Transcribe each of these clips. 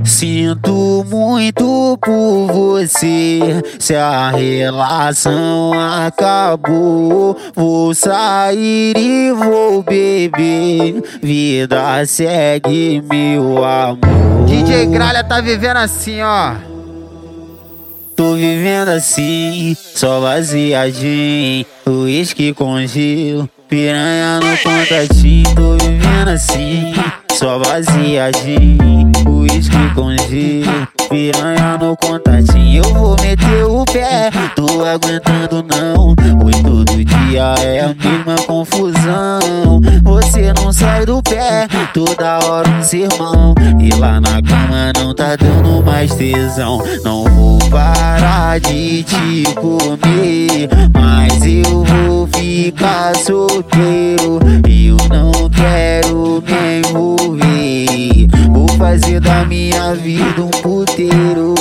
Sinto muito por você, se a relação acabou. Vou sair e vou beber, vida segue, meu amor. DJ Gralha tá vivendo assim, ó. Tô vivendo assim, só baseadinho, uísque com gelo, piranha no contatinho. Tô vivendo assim, só baseadinho, uísque com gelo, piranha no contatinho. Eu vou meter o pé, tô aguentando não. Oi, todo dia é a mesma confusão. Você não sai do pé, toda hora um sermão. E lá na cama não tá dando mais tesão. Não vou parar de te comer, mas eu vou ficar solteiro. Eu não quero me envolver, vou fazer da minha vida um puteiro.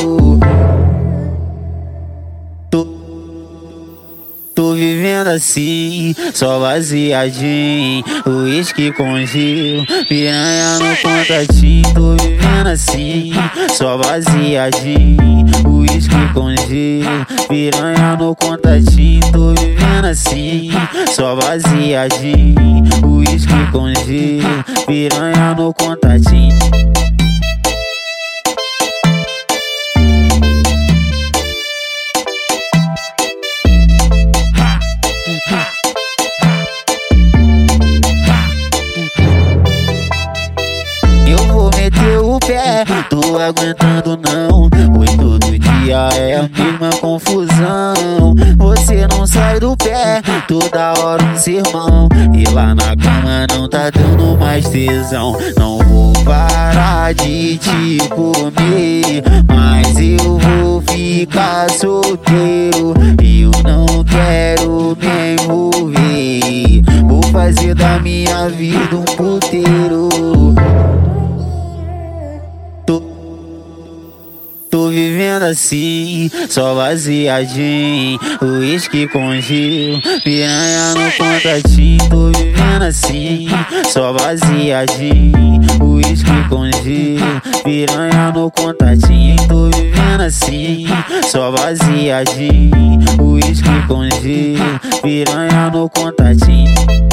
Tô vivendo assim, só baseadinho, uísque com gelo, piranha no contatinho. Tô vivendo assim, só baseadinho, uísque com gelo, piranha no contatinho. Tô vivendo assim, só baseadinho, uísque com gelo, piranha no contatinho. Eu vou meter o pé, tô aguentando não. Oi, todo dia é a mesma confusão. Você não sai do pé, toda hora um sermão. E lá na cama não tá dando mais tesão. Não vou parar de te comer, mas eu vou ficar solteiro. Eu não quero me envolver, vou fazer da minha vida um puteiro. Tô vivendo assim, só baseadinho, uísque com gelo, piranha no contatinho. Tô vivendo assim, só baseadinho, uísque com gelo, piranha no contatinho. Tô vivendo assim, só baseadinho, uísque com gelo, piranha no contatinho.